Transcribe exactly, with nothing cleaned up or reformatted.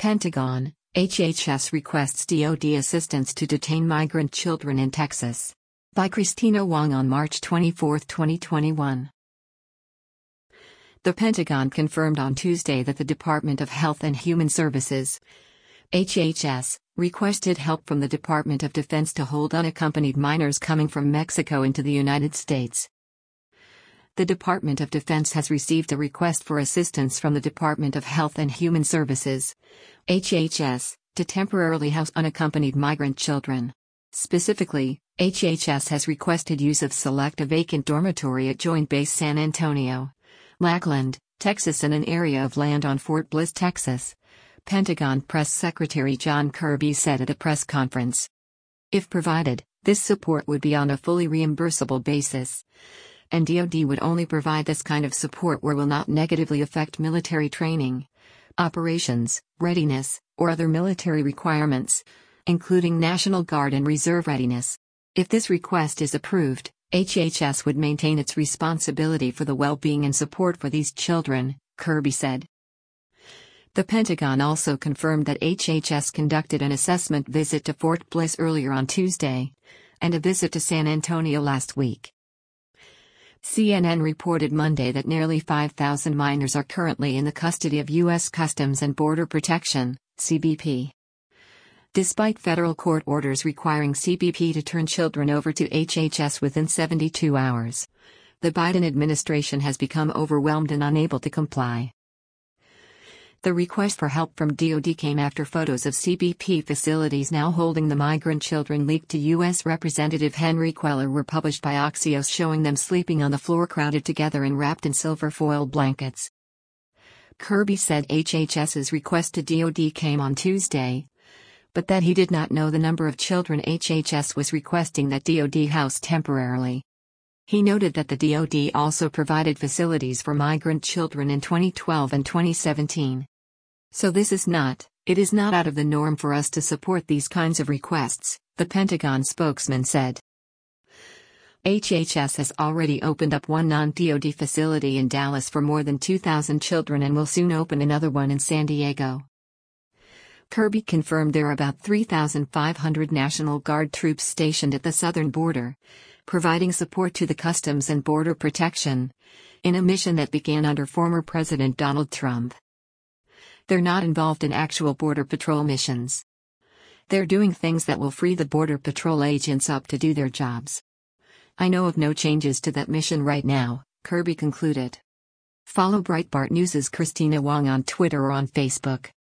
Pentagon, H H S requests D O D assistance to detain migrant children in Texas. By Christina Wong on March twenty-fourth, twenty twenty-one. The Pentagon confirmed on Tuesday that the Department of Health and Human Services, H H S, requested help from the Department of Defense to hold unaccompanied minors coming from Mexico into the United States. The Department of Defense has received a request for assistance from the Department of Health and Human Services, H H S, to temporarily house unaccompanied migrant children. Specifically, H H S has requested use of select a vacant dormitory at Joint Base San Antonio, Lackland, Texas, and an area of land on Fort Bliss, Texas, Pentagon Press Secretary John Kirby said at a press conference. If provided, this support would be on a fully reimbursable basis, and D O D would only provide this kind of support where will not negatively affect military training, operations, readiness, or other military requirements, including National Guard and Reserve readiness. If this request is approved, H H S would maintain its responsibility for the well-being and support for these children, Kirby said. The Pentagon also confirmed that H H S conducted an assessment visit to Fort Bliss earlier on Tuesday, and a visit to San Antonio last week. C N N reported Monday that nearly five thousand minors are currently in the custody of U S Customs and Border Protection, C B P. Despite federal court orders requiring C B P to turn children over to H H S within seventy-two hours, the Biden administration has become overwhelmed and unable to comply. The request for help from D O D came after photos of C B P facilities now holding the migrant children leaked to U S Representative Henry Cuellar were published by Axios, showing them sleeping on the floor crowded together and wrapped in silver foil blankets. Kirby said HHS's request to D O D came on Tuesday, but that he did not know the number of children H H S was requesting that D O D house temporarily. He noted that the D O D also provided facilities for migrant children in twenty twelve and twenty seventeen. So this is not, it is not out of the norm for us to support these kinds of requests, the Pentagon spokesman said. H H S has already opened up one non-D O D facility in Dallas for more than two thousand children and will soon open another one in San Diego. Kirby confirmed there are about three thousand five hundred National Guard troops stationed at the southern border, providing support to the Customs and Border Protection, in a mission that began under former President Donald Trump. They're not involved in actual Border Patrol missions. They're doing things that will free the Border Patrol agents up to do their jobs. I know of no changes to that mission right now, Kirby concluded. Follow Breitbart News' Christina Wong on Twitter or on Facebook.